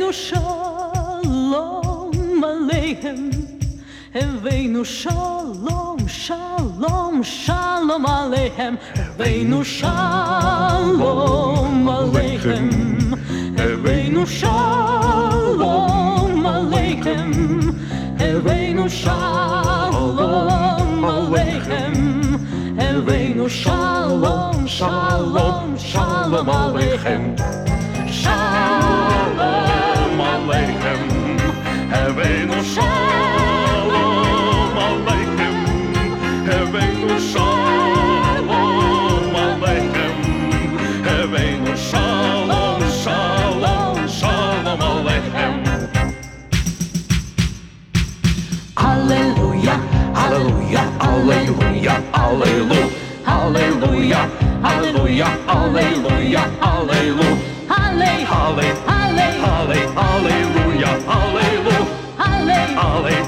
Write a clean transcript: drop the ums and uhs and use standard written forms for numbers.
Heveinu shalom aleichem, Heveinu shalom, shalom, shalom aleichem, Heveinu shalom aleichem, Heveinu shalom aleichem, Heveinu shalom aleichem, Heveinu shalom, shalom, shalom aleichem, shalom aleichem, Heveinu shalom aleichem, Heveinu shalom aleichem, Heveinu shalom, shalom, shalom aleichem. Hallelujah, hallelujah, hallelujah, hallelujah, hallelujah, hallelujah, hallelujah, hallelujah, hallelujah, hallelujah, hallelujah, hallelujah, hallelujah.